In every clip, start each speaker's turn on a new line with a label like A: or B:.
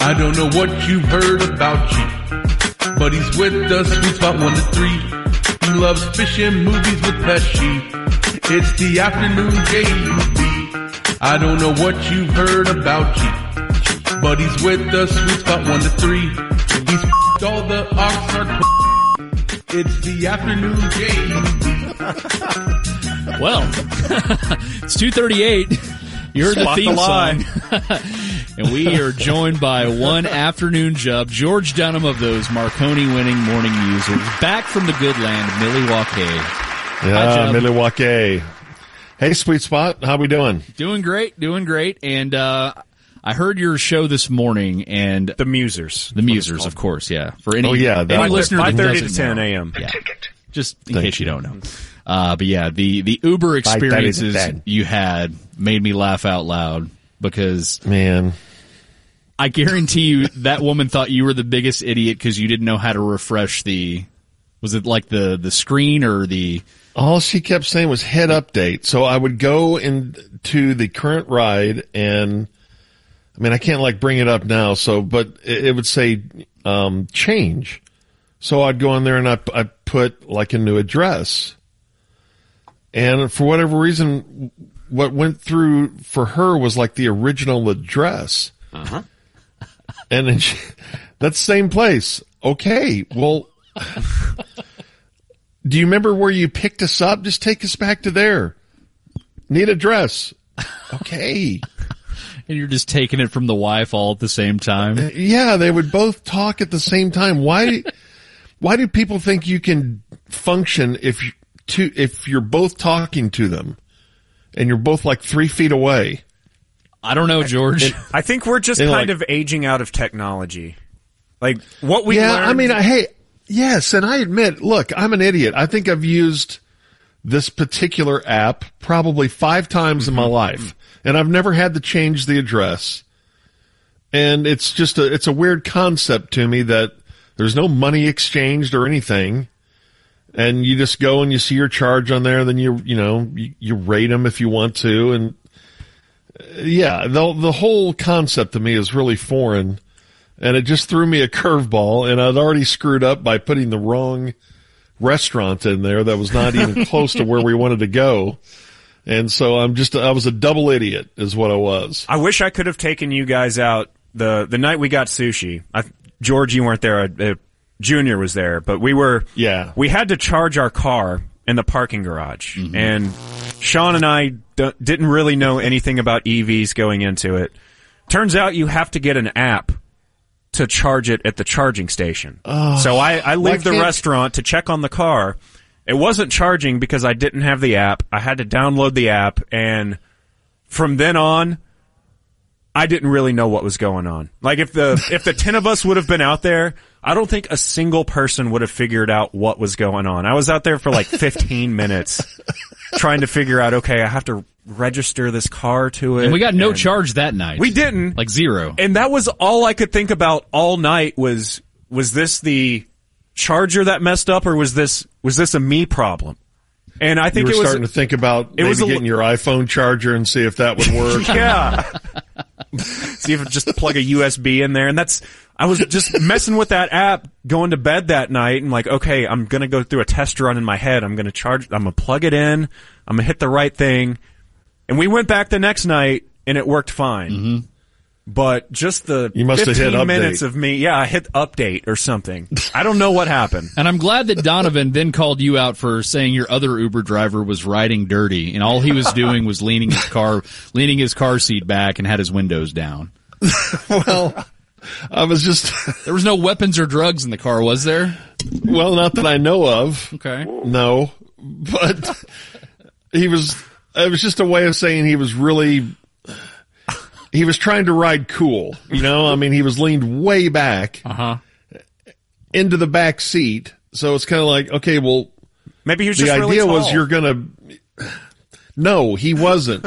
A: I don't know what you've heard about G, but he's with the Sweet Spot 1 to 3. He loves fishing movies with Pesci. It's the afternoon JUB. I don't know what you've heard about G, but he's with the Sweet Spot 1 to 3. He's all the Oxnard. It's the afternoon JUB.
B: Well, it's 2:38. You heard the theme song. And we are joined by one afternoon Jub, George Dunham of those Marconi-winning morning musers, back from the good land of Milwaukee.
C: Yeah, Milwaukee. Hey, Sweet Spot, how we doing?
B: Doing great. And I heard your show this morning, and
D: the Musers,
B: of course, yeah. For any
C: any
B: listener,
D: 5:30 to 10 a.m.
B: Yeah, just in case you don't know. But yeah, the Uber experiences you had made me laugh out loud because,
C: man,
B: I guarantee you that woman thought you were the biggest idiot because you didn't know how to refresh was it like the screen or the...
C: All she kept saying was head update. So I would go into the current ride and, I mean, I can't bring it up now. But it would say, change. So I'd go in there and I'd put a new address. And for whatever reason, what went through for her was the original address.
D: Uh-huh.
C: And then that's the same place. Okay, well, do you remember where you picked us up? Just take us back to there. Need address. Okay.
B: And you're just taking it from the wife all at the same time?
C: Yeah, they would both talk at the same time. Why do people think you can function if you're both talking to them and you're both 3 feet away?
B: I don't know, George.
D: I think we're just kind of aging out of technology. What we learned...
C: I mean, yes, and I admit, look, I'm an idiot. I think I've used this particular app probably 5 times in my life, and I've never had to change the address. And it's just it's a weird concept to me that there's no money exchanged or anything. And you just go and you see your charge on there, then you rate them if you want to, and yeah, the whole concept to me is really foreign, and it just threw me a curveball, and I'd already screwed up by putting the wrong restaurant in there that was not even close to where we wanted to go. And so I was a double idiot is what I was.
D: I wish I could have taken you guys out the night we got sushi. George, you weren't there. Junior was there, but we had to charge our car in the parking garage. Mm-hmm. And Sean and I didn't really know anything about EVs going into it. Turns out you have to get an app to charge it at the charging station. Oh, so I leave the restaurant to check on the car. It wasn't charging because I didn't have the app. I had to download the app, and from then on, I didn't really know what was going on. If the 10 of us would have been out there, I don't think a single person would have figured out what was going on. I was out there for 15 minutes trying to figure out, okay, I have to register this car to it.
B: And we got no charge that night.
D: We didn't.
B: Zero.
D: And that was all I could think about all night was this the charger that messed up, or was this a me problem? And I think
C: you were starting to think about getting your iPhone charger and see if that would work.
D: Yeah. See if it just plug a USB in there. And I was just messing with that app going to bed that night and okay, I'm going to go through a test run in my head. I'm going to plug it in. I'm going to hit the right thing. And we went back the next night and it worked fine. Mm-hmm. But just the 15 minutes of me, I hit update or something. I don't know what happened.
B: And I'm glad that Donovan then called you out for saying your other Uber driver was riding dirty, and all he was doing was leaning his car seat back and had his windows down.
C: Well, I was just...
B: There was no weapons or drugs in the car, was there?
C: Well, not that I know of.
B: Okay.
C: No. But it was just a way of saying he was really... He was trying to ride cool, I mean, he was leaned way back into the back seat. So it's kind of okay, well,
D: maybe he was just
C: the
D: really
C: idea
D: tall.
C: was you're going to, no, he wasn't.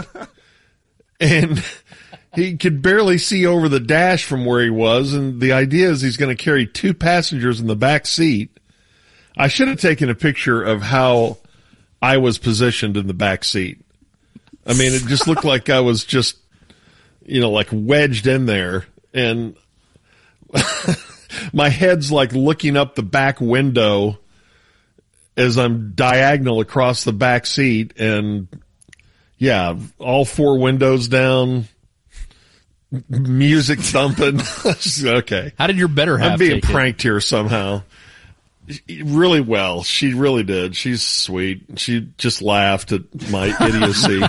C: And he could barely see over the dash from where he was. And the idea is he's going to carry 2 passengers in the back seat. I should have taken a picture of how I was positioned in the back seat. I mean, it just looked like I was just, wedged in there. And my head's like looking up the back window as I'm diagonal across the back seat, and yeah, all 4 windows down, music thumping. Okay.
B: How did your better half
C: I'm being
B: take
C: pranked here somehow. Really well. She really did. She's sweet. She just laughed at my idiocy.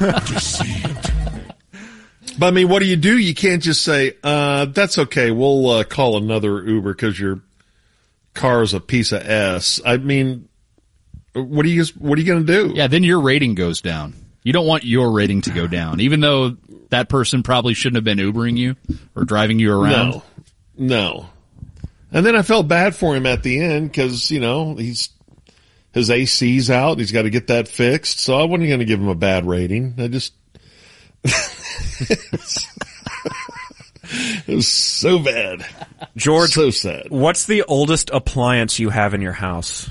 C: But I mean, what do? You can't just say, that's okay. We'll call another Uber because your car is a piece of S. I mean, what are you going to do?
B: Yeah, then your rating goes down. You don't want your rating to go down, even though that person probably shouldn't have been Ubering you or driving you around.
C: No. And then I felt bad for him at the end because, his AC's out. He's got to get that fixed. So I wasn't going to give him a bad rating. I just, it was so bad.
D: George,
C: so sad.
D: What's the oldest appliance you have in your house?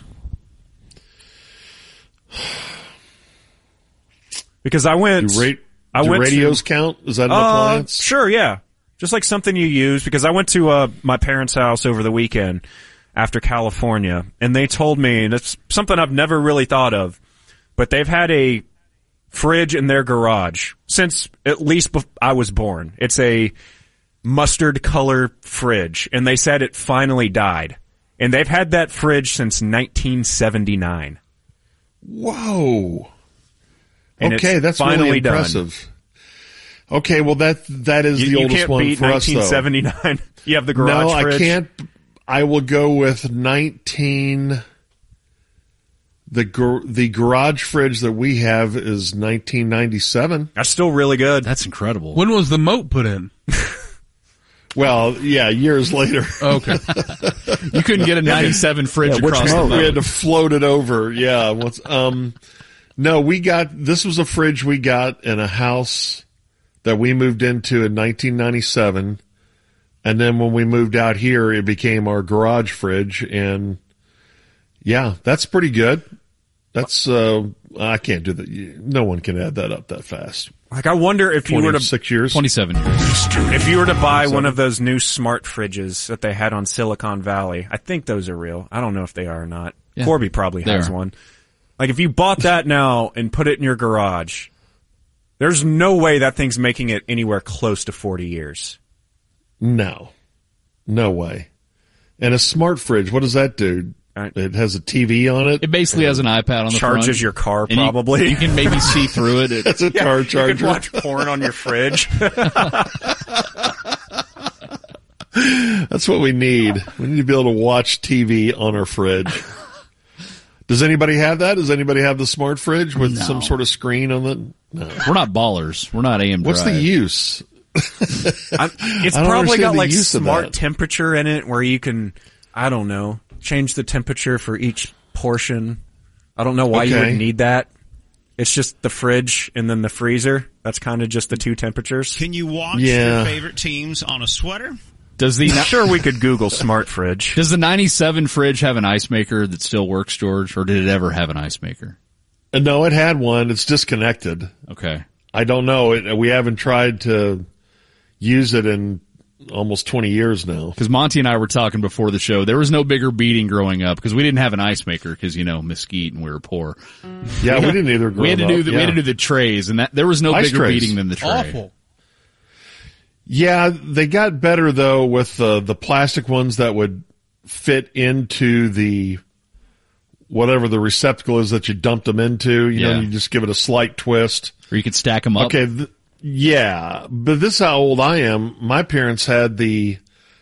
D: Because I went.
C: Do radios count? Is that an appliance?
D: Sure, yeah. Just like something you use. Because I went to my parents' house over the weekend after California, and they told me, and it's something I've never really thought of, but they've had a fridge in their garage since at least I was born. It's a mustard color fridge, and they said it finally died. And they've had that fridge since 1979.
C: Whoa.
D: And
C: okay, that's
D: finally
C: really impressive. Done. Okay, well that is the oldest one for us, though.
D: You can't beat 1979. You have the garage fridge.
C: No, I can't. I will go with the garage fridge that we have is 1997.
D: That's still really good.
B: That's incredible.
A: When was the moat put in?
C: Well, yeah, years later.
A: Okay.
B: You couldn't get a 97 fridge across the moat.
C: We had to float it over. Yeah. No, this was a fridge we got in a house that we moved into in 1997. And then when we moved out here, it became our garage fridge. And yeah, that's pretty good. That's, I can't do that. No one can add that up that fast.
D: Like, I wonder if you were to
C: 6 years,
B: 27 years.
D: If you were to buy one of those new smart fridges that they had on Silicon Valley, I think those are real. I don't know if they are or not. Yeah, Corby probably has one. Like, if you bought that now and put it in your garage, there's no way that thing's making it anywhere close to 40 years.
C: No way. And a smart fridge, what does that do? It has a TV on it.
B: It basically has an iPad on the front.
D: Charges your car, probably.
B: You can maybe see through it.
C: It's a car charger.
D: You can watch porn on your fridge.
C: That's what we need. We need to be able to watch TV on our fridge. Does anybody have that? Does anybody have the smart fridge with some sort of screen on it? No.
B: We're not ballers. We're not AM Drive.
C: What's the use?
D: It's probably got like smart temperature in it where you can, I don't know, change the temperature for each portion. I don't know why you would need that. It's just the fridge and then the freezer. That's kind of just the two temperatures.
E: Can you watch your favorite teams on a sweater?
D: Sure, we could Google smart fridge.
B: Does the 97 fridge have an ice maker that still works, George, or did it ever have an ice maker?
C: No, it had one. It's disconnected.
B: Okay.
C: I don't know. We haven't tried to use it in almost 20 years now.
B: Because Monty and I were talking before the show. There was no bigger beating growing up because we didn't have an ice maker because, mesquite and we were poor.
C: Yeah, we didn't either.
B: We had to do the trays, and there was no
C: ice
B: bigger
C: trays.
B: beating than the tray.
A: Awful.
C: Yeah, they got better though with the plastic ones that would fit into the whatever the receptacle is that you dumped them into. You know, you just give it a slight twist.
B: Or you could stack them up.
C: Okay, but this is how old I am. My parents had the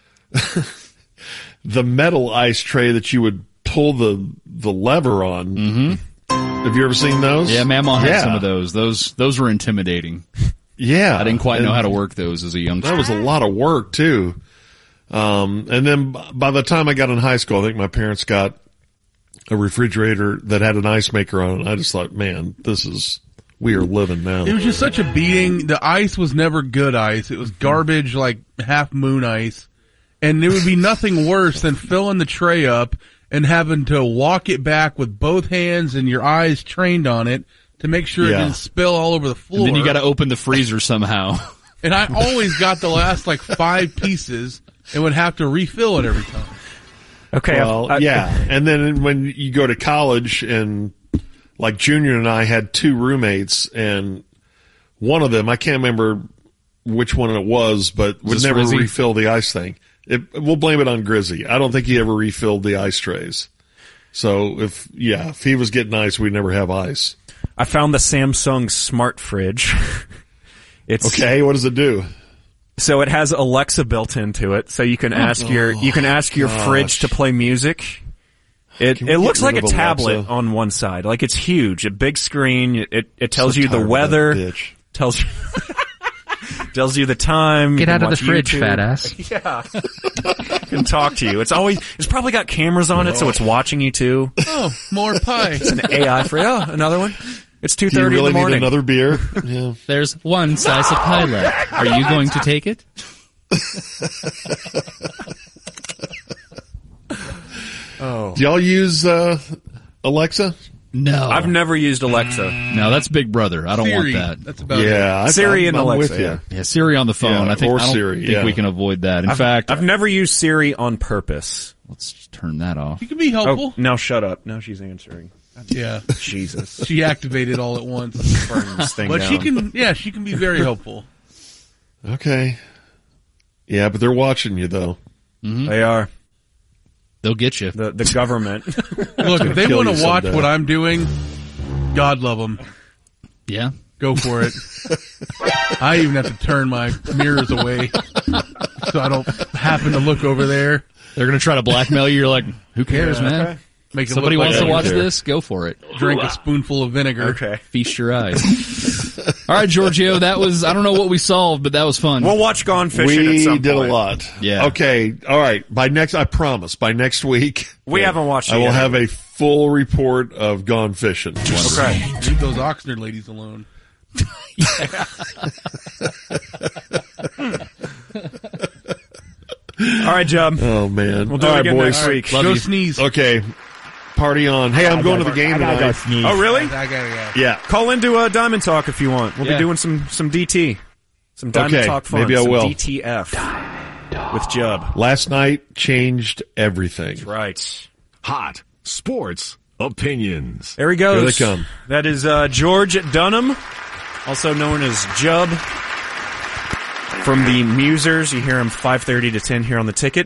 C: the metal ice tray that you would pull the lever on.
B: Mm-hmm.
C: Have you ever seen those?
B: Yeah, Mamaw had some of those. Those were intimidating.
C: Yeah.
B: I didn't quite know how to work those as a youngster.
C: That was a lot of work, too. And then by the time I got in high school, I think my parents got a refrigerator that had an ice maker on it. I just thought, man, we are living now.
A: It was just such a beating. The ice was never good ice. It was garbage, like Half Moon ice. And there would be nothing worse than filling the tray up and having to walk it back with both hands and your eyes trained on it to make sure it didn't spill all over the floor.
B: And then you got to open the freezer somehow.
A: And I always got the last 5 pieces and would have to refill it every time.
D: Okay.
C: Well, yeah. And then when you go to college, and like Junior and I had 2 roommates, and one of them, I can't remember which one it was, but would never refill the ice thing. We'll blame it on Grizzy. I don't think he ever refilled the ice trays. So if he was getting ice, we'd never have ice.
D: I found the Samsung Smart Fridge. It's
C: okay. What does it do?
D: So it has Alexa built into it, so you can ask your fridge to play music. It looks like a tablet Alexa on one side, like it's huge, a big screen. It tells you the weather, tells you the time.
F: Get out of the fridge, fat ass.
D: Yeah, can talk to you. It's probably got cameras on it, so it's watching you too.
A: Oh, more pie.
D: It's an AI fridge. Oh, another one. It's 2:30
C: really
D: in the morning.
C: Need another beer? Yeah.
B: There's one slice of pie left. Are you going to take it?
C: Do y'all use Alexa?
B: No.
D: I've never used Alexa.
B: No, that's Big Brother. I don't
A: Siri.
B: want that.
A: That's about it.
D: Siri and
C: I'm
D: Alexa.
C: with you.
B: Yeah, Siri on the phone.
C: Yeah,
B: I don't
C: Siri,
B: think we can avoid that. In fact,
D: I've never used Siri on purpose.
B: Let's just turn that off.
A: She can be helpful.
D: Oh, now shut up. Now she's answering.
A: Yeah.
D: Jesus.
A: She activated all at once.
D: Burn this thing
A: But
D: down.
A: she can be very helpful.
C: Okay. Yeah, but they're watching you though.
D: Mm-hmm. They are.
B: They'll get you.
D: The government.
A: Look, if they want to watch what I'm doing, God love them.
B: Yeah.
A: Go for it. I even have to turn my mirrors away so I don't happen to look over there.
B: They're going to try to blackmail you. You're like, who cares, man?
A: Okay. Make it
B: Somebody
A: look
B: wants
A: like
B: to watch this? Go for it.
A: Drink a spoonful of vinegar.
D: Okay.
B: Feast your eyes. All right, Giorgio, that was, I don't know what we solved, but that was fun.
D: We'll watch Gone Fishing at some point.
C: We did a lot.
B: Yeah.
C: Okay. All right. I promise, by next week.
D: We haven't watched it
C: I will
D: yet.
C: have a full report of Gone Fishing.
D: Okay.
A: Leave those Oxnard ladies alone.
D: All right, Jub.
C: Oh, man.
D: We'll do it again next week.
A: Go sneeze.
C: Okay. Party on. Hey, I'm going to the game tonight.
D: Oh, really?
A: I gotta go.
C: Yeah.
D: Call into Diamond Talk if you want. We'll be doing some DT. Some Diamond Talk fun.
C: Maybe I will.
D: Some DTF with Jub.
C: Last night changed everything.
D: That's right.
G: Hot sports opinions.
D: There he goes.
C: Here they come.
D: That is George Dunham, also known as Jub. From the Musers, you hear him 5:30 to 10 here on the Ticket.